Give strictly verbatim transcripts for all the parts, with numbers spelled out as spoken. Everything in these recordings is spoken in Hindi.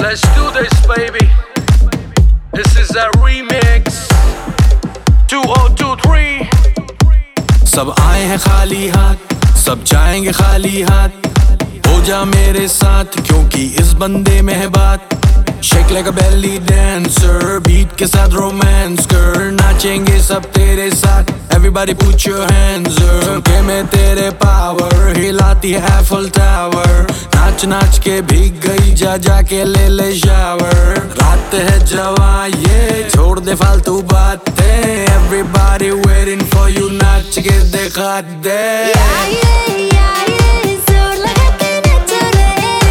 Let's do this, baby. This is a remix. two oh two three. सब आए हैं खाली हाथ, सब जाएंगे खाली हाथ। हो जा मेरे साथ क्योंकि इस बंदे में है बात। Shake like a belly dancer, beat के साथ रोमांस कर। नाचेंगे सब तेरे साथ, everybody put your hands up। सुन के मैं तेरे पावर, हिलाती है Eiffel Tower। नाच नाच के भीग गई, जा जा के ले ले शावर। रात है जवां ये, छोड़ दे फालतू बातें। Everybody waiting for you, नाच के दिखा दे। Yeah, yeah, yeah, yeah, जोर लगा के नाच रे।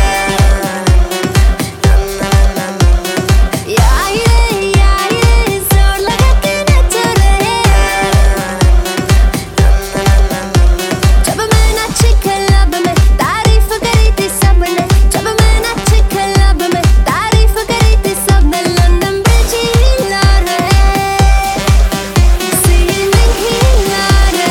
Yeah, yeah, yeah, yeah, जोर लगा के नाच रे। जब मैं नाची क्लब में, तारीफ करी थी सबने। जब मैं नाची क्लब में, तारीफ करी थी सबने। लंदन ब्रिज हिला रे, सीलिंग हिला रे।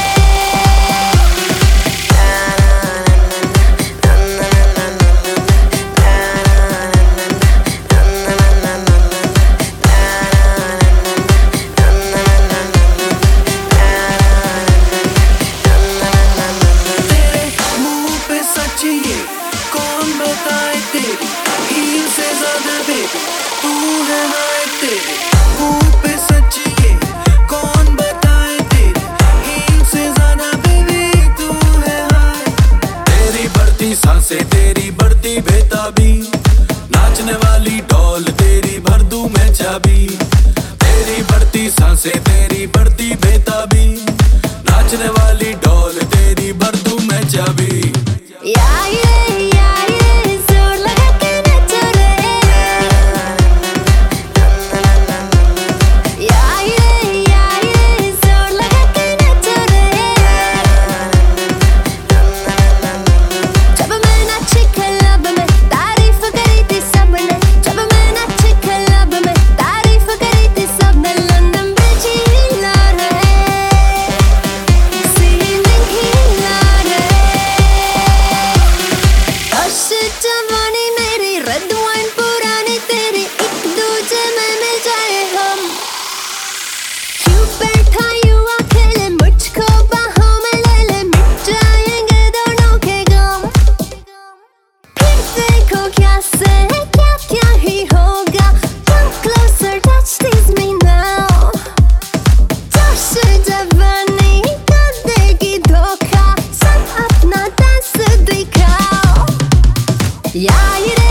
तेरे मुंह पे सच ये कौन बताए तेरी हील से ज्यादा बेबी तू है हाय। तेरे मुंह पे सच ये कौन बताए तेरी हील से ज्यादा बेबी तू है हाय। तेरी बढ़ती सांसें, तेरी बढ़ती बेताबी, नाचने वाली डॉल तेरी भर दूं मैं चाबी। तेरी बढ़ती सांसें, तेरी बढ़ती बेताबी, नाचने वाली डॉल तेरी भर दूं मैं चाबी। Yeah, yeah, yeah, yeah, जोर लगा के नाच रे। Yeah, yeah, yeah, yeah, जोर लगा के नाच रे। जब मैं नाची क्लब में, तारीफ करी थी सबने। जब मैं नाची क्लब में, तारीफ करी थी सबने। लंदन ब्रिज हिला रे, सीलिंग हिला रे। अश जवानी मेरी, रेड वाइन पुरानी तेरी, एक दूजे में मिल जाए हम। क्यों बैठा यूं अकेले, मुझको बाहों में ले ले, मिट जाएंगे दोनों के गम। फिर देखो क्या से क्या क्या ही होगा। Come closer, touch, tease me now। जोश जवानी कर देगी धोखा, सब अपना डांस दिखाओ। Yeah, yeah,